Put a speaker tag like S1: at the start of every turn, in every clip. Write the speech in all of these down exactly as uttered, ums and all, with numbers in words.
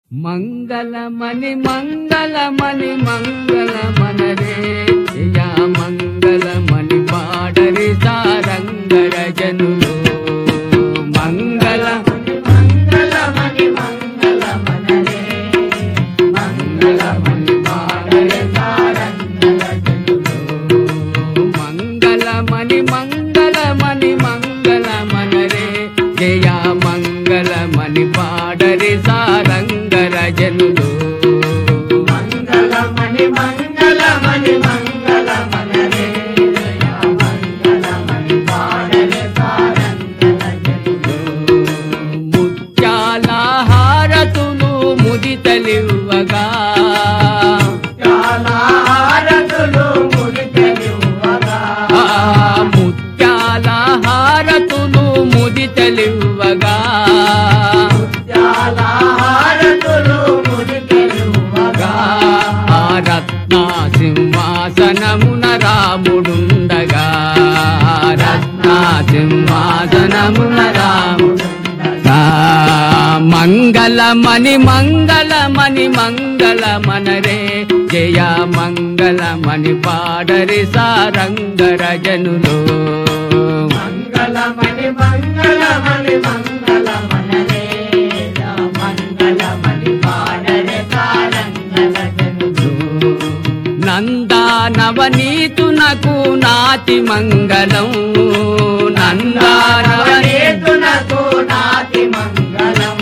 S1: మంగళమణి మంగళమణి మంగళమనరే జయ మంగళమణి పాడరి సారంగర జనులు మంగళమణి మంగళమణి మంగళమనరే మంగళమణి పాడరి సారంగర జనులు మంగళమణి మంగళమణి మంగళమనరే జయ మంగళమణి పాడరి సారంగర జనులు
S2: మంగళమణి మంగళమణి మంగళమనరే జయ మంగళమణి పాడరి సారంగర జనులు
S1: ముత్యాల హారతులు ముదితలివ్వగా
S2: ముత్యాల హారతులు ముడితలివ్వగా
S1: ముత్యాల హారతులు ముదితలివ్వగా
S2: ముత్యాల హారతులు ముడితలివ్వగా
S1: ఆ రత్న సింహాసనమున రాముడుండగా రత్న సింహాసనమున రాముడుండగా మంగళమణి మంగళమణి మంగళమనరే జయ మంగళమణి పాడరి సారంగర జనులు
S2: మంగళమణి మంగళమణి మంగళమనరే జయ మంగళమణి పాడరి సారంగర జనులు
S1: నందానవనీతునకు నాతి మంగళం నందానవనీతు
S2: నవనీతునకు నాతి మంగళం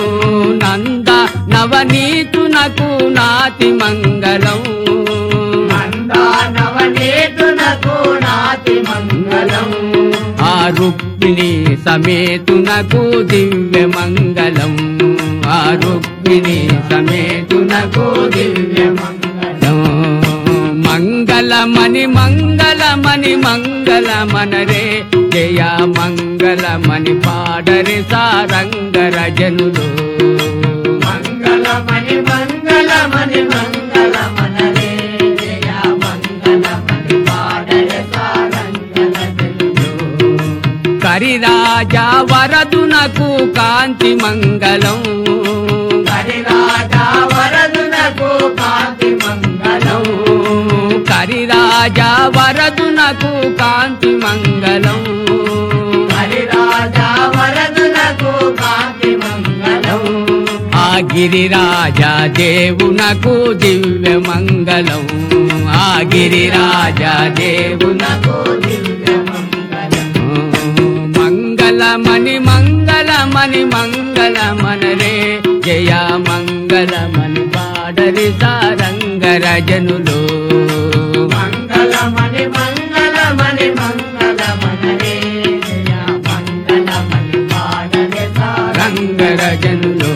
S1: నంద నవనీతునకు నాతి మంగళం
S2: నందా నవనీతునకు నాతి మంగళం
S1: ఆ రుక్మిణి సమేతునకు దివ్య మంగళం ఆ రుక్మిణి సమేతునకు దివ్య మంగళం మంగళమణి మంగళమణి మంగళమనరే జయ మంగళమణి పాడరి సారంగర జనులు
S2: మంగళమణి మంగళమణి మంగళమనరే జయ మంగళమణి పాడరి సారంగర జనులు
S1: కరిరాజా వరదునకు కాంతి మంగళం
S2: హరిరాజా వరదునకు కాంతి మంగళం
S1: కరిరాజా వరదునకు కాంతి మంగళం
S2: హరిరాజా వరదునకు కాంతి మంగళం
S1: ఆ గిరిరాజా దేవునకు దివ్య మంగళం ఆ గిరిరాజా దేవునకు
S2: దివ్య మంగళం
S1: మంగళమణి మంగళమణి మంగళమనరే జయ మంగళమణి పాడరి సారంగర జనులు
S2: మంగళమణి మంగళమణి మంగళమనరే జయ మంగళమణి పాడరి
S1: రంగర జనులు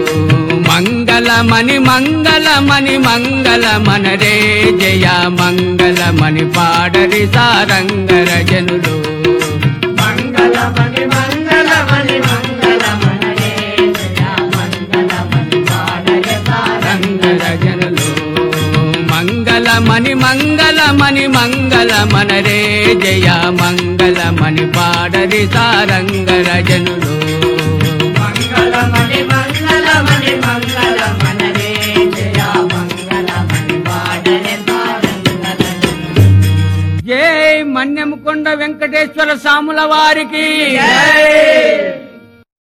S1: మంగళమణి మంగళమణి మంగళమనరే జయ మంగళమణి పాడరి సారంగర జనులు
S2: మంగళమణి మంగళమణి మంగళమనరే జయ మంగళమణి పాడరి
S1: రంగర జనులు మంగళమణి మంగళమణి మంగళమనరే జయ మంగళమణి పాడరి సారంగర జనులు
S2: మంగళమణి మంగళమణి మంగళమనరే జయ మంగళమణి పాడరి సారంగర జనులు
S1: జై మన్యముకొండ వెంకటేశ్వర స్వాముల వారికి
S2: జై